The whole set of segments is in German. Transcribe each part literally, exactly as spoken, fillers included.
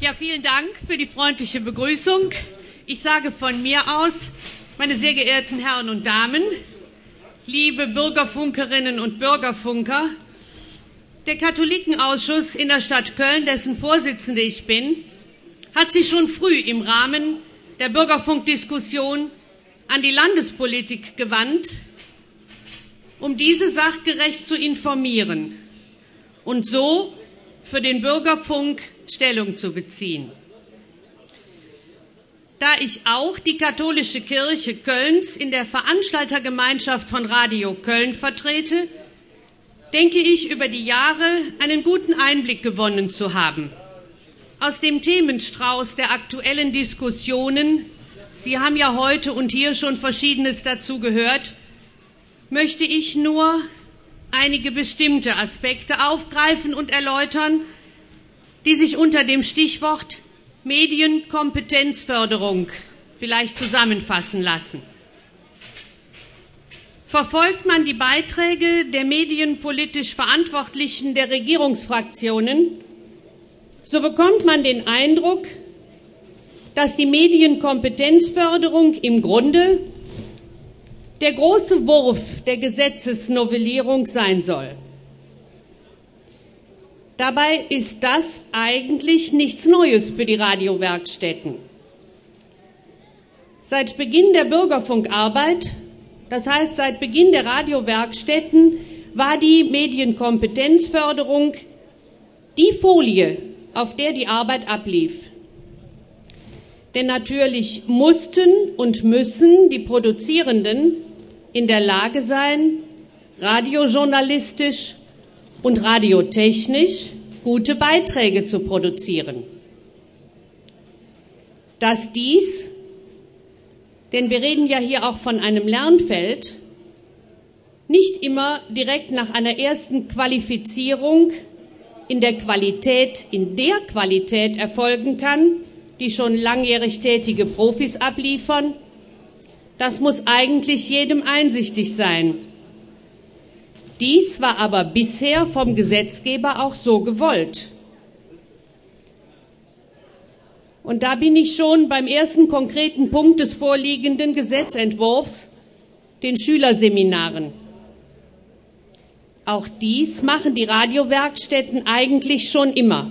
Ja, vielen Dank für die freundliche Begrüßung. Ich sage von mir aus, meine sehr geehrten Herren und Damen, liebe Bürgerfunkerinnen und Bürgerfunker, der Katholikenausschuss in der Stadt Köln, dessen Vorsitzende ich bin, hat sich schon früh im Rahmen der Bürgerfunkdiskussion an die Landespolitik gewandt, um diese sachgerecht zu informieren und so für den Bürgerfunk Stellung zu beziehen. Da ich auch die katholische Kirche Kölns in der Veranstaltergemeinschaft von Radio Köln vertrete, denke ich, über die Jahre einen guten Einblick gewonnen zu haben. Aus dem Themenstrauß der aktuellen Diskussionen, Sie haben ja heute und hier schon Verschiedenes dazu gehört, möchte ich nur einige bestimmte Aspekte aufgreifen und erläutern, die sich unter dem Stichwort Medienkompetenzförderung vielleicht zusammenfassen lassen. Verfolgt man die Beiträge der medienpolitisch Verantwortlichen der Regierungsfraktionen, so bekommt man den Eindruck, dass die Medienkompetenzförderung im Grunde der große Wurf der Gesetzesnovellierung sein soll. Dabei ist das eigentlich nichts Neues für die Radiowerkstätten. Seit Beginn der Bürgerfunkarbeit, das heißt seit Beginn der Radiowerkstätten, war die Medienkompetenzförderung die Folie, auf der die Arbeit ablief. Denn natürlich mussten und müssen die Produzierenden in der Lage sein, radiojournalistisch und radiotechnisch gute Beiträge zu produzieren. Dass dies, denn wir reden ja hier auch von einem Lernfeld, nicht immer direkt nach einer ersten Qualifizierung in der Qualität, in der Qualität erfolgen kann, die schon langjährig tätige Profis abliefern, das muss eigentlich jedem einsichtig sein. Dies war aber bisher vom Gesetzgeber auch so gewollt. Und da bin ich schon beim ersten konkreten Punkt des vorliegenden Gesetzentwurfs, den Schülerseminaren. Auch dies machen die Radiowerkstätten eigentlich schon immer.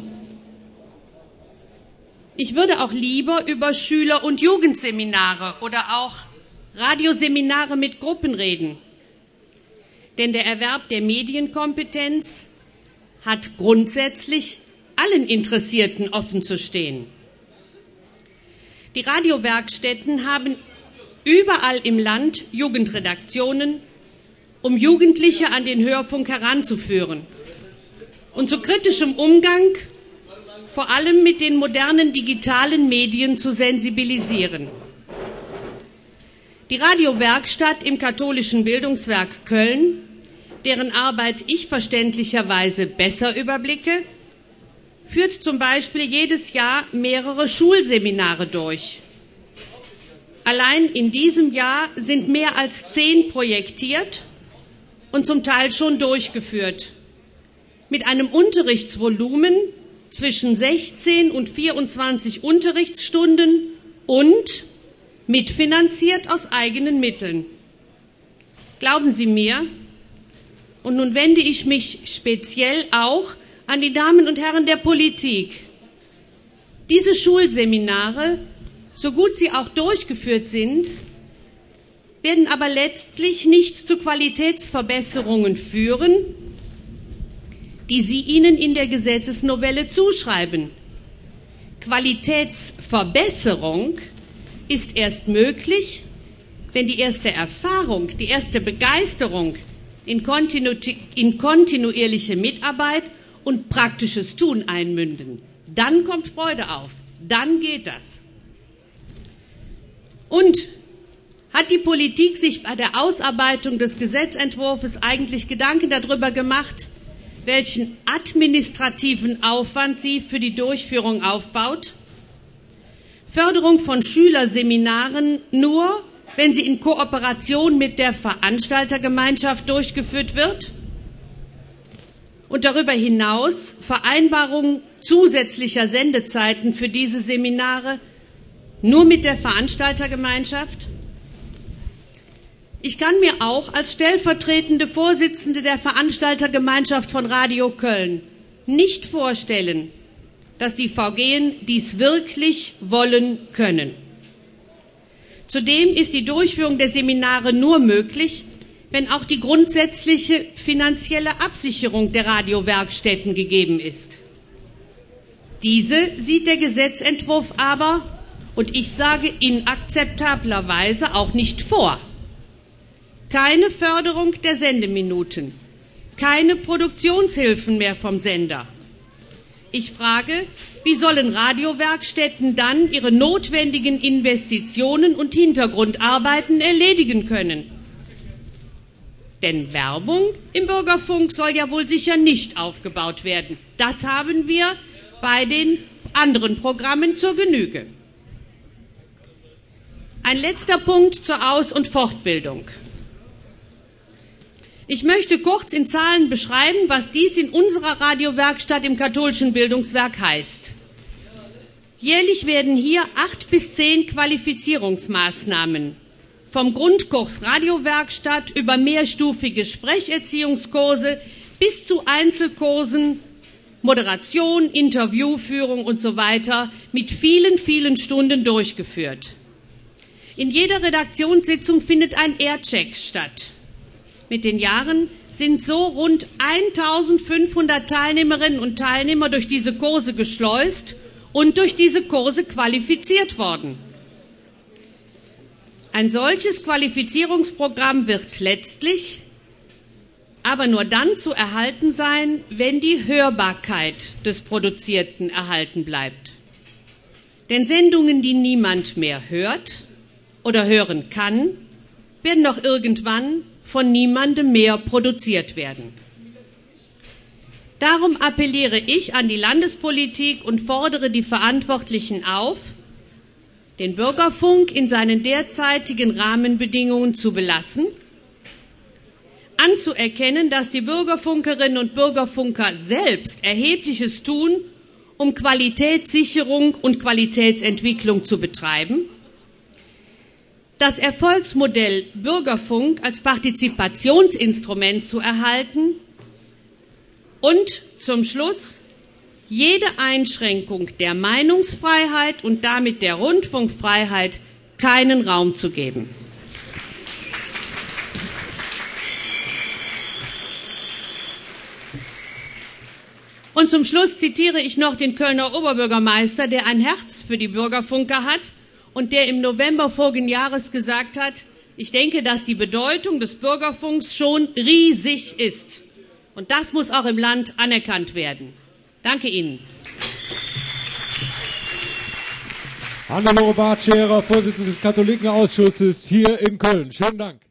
Ich würde auch lieber über Schüler- und Jugendseminare oder auch Radioseminare mit Gruppen reden. Denn der Erwerb der Medienkompetenz hat grundsätzlich allen Interessierten offen zu stehen. Die Radiowerkstätten haben überall im Land Jugendredaktionen, um Jugendliche an den Hörfunk heranzuführen und zu kritischem Umgang vor allem mit den modernen digitalen Medien zu sensibilisieren. Die Radiowerkstatt im katholischen Bildungswerk Köln, deren Arbeit ich verständlicherweise besser überblicke, führt zum Beispiel jedes Jahr mehrere Schulseminare durch. Allein in diesem Jahr sind mehr als zehn projektiert und zum Teil schon durchgeführt, mit einem Unterrichtsvolumen zwischen sechzehn und vierundzwanzig Unterrichtsstunden und mitfinanziert aus eigenen Mitteln. Glauben Sie mir, und nun wende ich mich speziell auch an die Damen und Herren der Politik, diese Schulseminare, so gut sie auch durchgeführt sind, werden aber letztlich nicht zu Qualitätsverbesserungen führen, die Sie ihnen in der Gesetzesnovelle zuschreiben. Qualitätsverbesserung ist erst möglich, wenn die erste Erfahrung, die erste Begeisterung in, kontinu in kontinuierliche Mitarbeit und praktisches Tun einmünden. Dann kommt Freude auf, dann geht das. Und hat die Politik sich bei der Ausarbeitung des Gesetzentwurfs eigentlich Gedanken darüber gemacht, welchen administrativen Aufwand sie für die Durchführung aufbaut? Förderung von Schülerseminaren nur, wenn sie in Kooperation mit der Veranstaltergemeinschaft durchgeführt wird? Und darüber hinaus Vereinbarung zusätzlicher Sendezeiten für diese Seminare nur mit der Veranstaltergemeinschaft? Ich kann mir auch als stellvertretende Vorsitzende der Veranstaltergemeinschaft von Radio Köln nicht vorstellen, dass die V G dies wirklich wollen können. Zudem ist die Durchführung der Seminare nur möglich, wenn auch die grundsätzliche finanzielle Absicherung der Radiowerkstätten gegeben ist. Diese sieht der Gesetzentwurf aber, und ich sage inakzeptablerweise, auch nicht vor. Keine Förderung der Sendeminuten, keine Produktionshilfen mehr vom Sender. Ich frage, wie sollen Radiowerkstätten dann ihre notwendigen Investitionen und Hintergrundarbeiten erledigen können? Denn Werbung im Bürgerfunk soll ja wohl sicher nicht aufgebaut werden. Das haben wir bei den anderen Programmen zur Genüge. Ein letzter Punkt zur Aus- und Fortbildung. Ich möchte kurz in Zahlen beschreiben, was dies in unserer Radiowerkstatt im katholischen Bildungswerk heißt. Jährlich werden hier acht bis zehn Qualifizierungsmaßnahmen vom Grundkurs Radiowerkstatt über mehrstufige Sprecherziehungskurse bis zu Einzelkursen, Moderation, Interviewführung und so weiter mit vielen, vielen Stunden durchgeführt. In jeder Redaktionssitzung findet ein Aircheck statt. Mit den Jahren sind so rund eintausendfünfhundert Teilnehmerinnen und Teilnehmer durch diese Kurse geschleust und durch diese Kurse qualifiziert worden. Ein solches Qualifizierungsprogramm wird letztlich aber nur dann zu erhalten sein, wenn die Hörbarkeit des Produzierten erhalten bleibt. Denn Sendungen, die niemand mehr hört oder hören kann, werden noch irgendwann von niemandem mehr produziert werden. Darum appelliere ich an die Landespolitik und fordere die Verantwortlichen auf, den Bürgerfunk in seinen derzeitigen Rahmenbedingungen zu belassen, anzuerkennen, dass die Bürgerfunkerinnen und Bürgerfunker selbst Erhebliches tun, um Qualitätssicherung und Qualitätsentwicklung zu betreiben, das Erfolgsmodell Bürgerfunk als Partizipationsinstrument zu erhalten und zum Schluss jede Einschränkung der Meinungsfreiheit und damit der Rundfunkfreiheit keinen Raum zu geben. Und zum Schluss zitiere ich noch den Kölner Oberbürgermeister, der ein Herz für die Bürgerfunker hat und der im November vorigen Jahres gesagt hat, ich denke, dass die Bedeutung des Bürgerfunks schon riesig ist. Und das muss auch im Land anerkannt werden. Danke Ihnen. Hannelore Bartscherer, Vorsitzende des Katholikenausschusses hier in Köln. Schönen Dank.